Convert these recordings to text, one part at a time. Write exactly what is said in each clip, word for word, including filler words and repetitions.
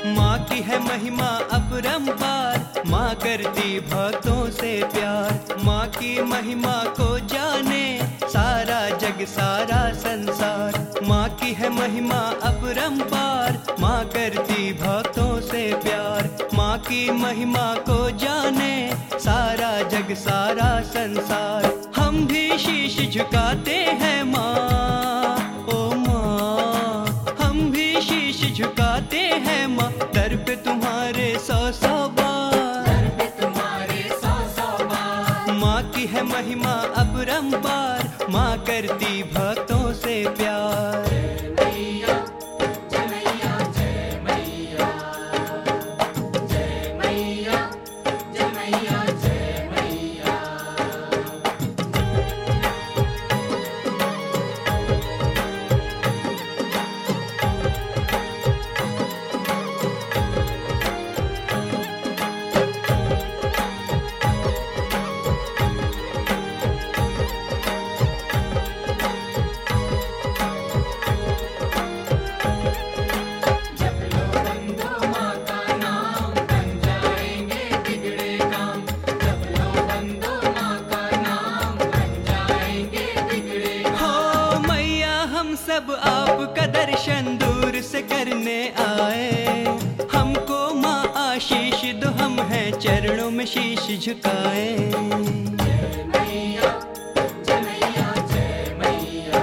माँ की है महिमा अपरंपार, माँ करती भक्तों से प्यार। माँ की महिमा को जाने सारा जग सारा संसार। माँ की है महिमा अपरंपार, माँ करती भक्तों से प्यार। माँ की महिमा को जाने सारा जग सारा संसार। हम भी शीश झुकाते हैं माँ, ओ माँ, हम भी शीश झुकाते हैं माँ। दर पे तुम्हारे सौ सौ बार, दर पे तुम्हारे सौ सौ बार। माँ की है महिमा अपरंपार, माँ करती भक्तों से प्यार। जय मैया, जय मैया, जय मैया, जय मैया, जय मैया, जय मैया। जप लो बंधो माँ का नाम, बन जाएंगे बिगड़े काम। जप लो बंधो माँ का नाम, बन जाएंगे बिगड़े काम। हो मैया हम सब आपका दर्शन दूर से करने आए। हमको माँ आशीष दो, हम हैं चरणों में शीश झुकाए। जय मैया, जय मैया, जय मैया,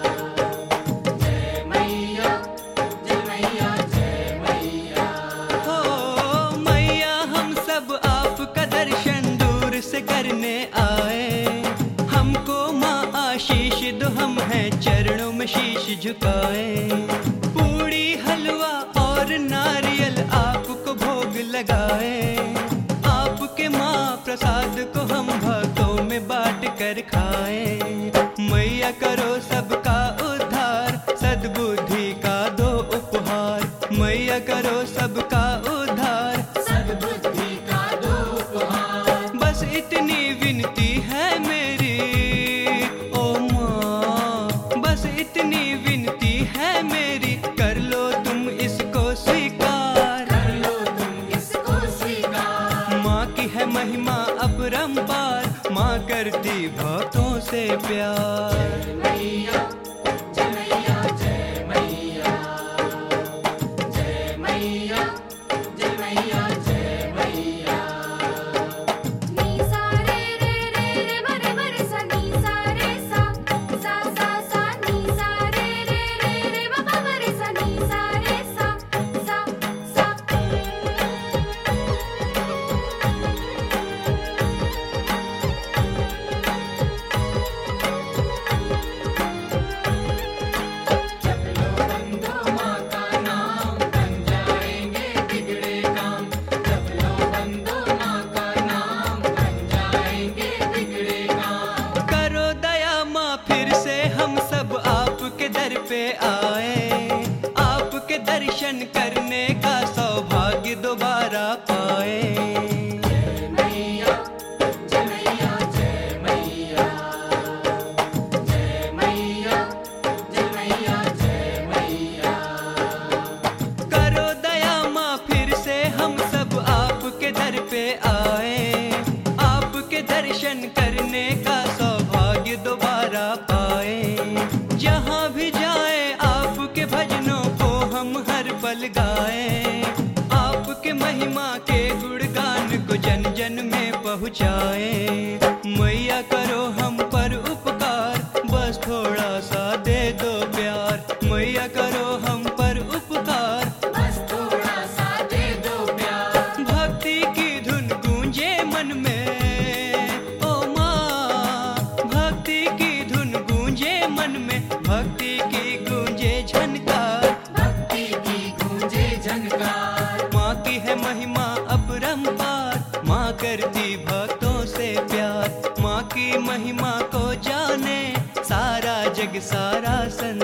जय मैया, जय मैया, जय मैया। हो मैया हम सब आपका दर्शन दूर से करने आए। हमको माँ आशीष दो, हम हैं चरणों में शीश झुकाए। पूड़ी हलवा और नारियल आपको भोग लगाए। आपके माँ प्रसाद को हम भक्तों में बांट कर खाए। मैया करो सबका उद्धार, सद्बुद्धि का दो उपहार। मैया करो सबका उद्धार, सद्बुद्धि का दो उपहार। बस इतनी विनती है मेरी, ओ माँ, बस इतनी विनती है मेरी। कर लो तुम इसको स्वीकार, कर लो तुम इसको स्वीकार। माँ की है महिमा अपरंपार, माँ करती भक्तों से प्यार। जय मैया, जय मैया, जय मैया, जय मैया, जय मैया, जय मैया। नी सा रे रे रे रे म रे म रे सा, नी सा रे सा, सा सा सा, नी सा रे रे रे रे म प म रे सा, नी सा रे सा, सा सा। जप लो बंधो माँ का नाम, बन जाएंगे बिगड़े काम। जप लो बंधो माँ का नाम, बन जाएंगे बिगड़े काम। करो दया माँ फिर से हम सब आपके दर पे आए। आपके दर्शन करने का सौभाग्य दोबारा पाए। जय मैया, जय मैया, जय मैया, जय मैया, जय मैया, जय मैया। करो दया माँ फिर से हम सब आपके दर पे आए। आपके दर्शन करने का सौभाग्य दोबारा पाए। जहाँ भी जाए आपके भजनों को हम हर पल गाए। आपके महिमा के गुणगान को जन जन में पहुँचाए। मैया करो हम पर उपकार, बस थोड़ा सा दे दो प्यार। मैया करो हम पर उपकार, बस थोड़ा सा दे दो प्यार। भक्ति की धुन गूंजे मन में, ओ माँ, भक्ति की धुन गूंजे मन में। भक्ति की गूंजे झनकार, भक्ति की गूंजे झनकार। माँ की है महिमा अपरंपार, माँ करती भक्तों से प्यार। माँ की महिमा को जाने सारा जग सारा संसार।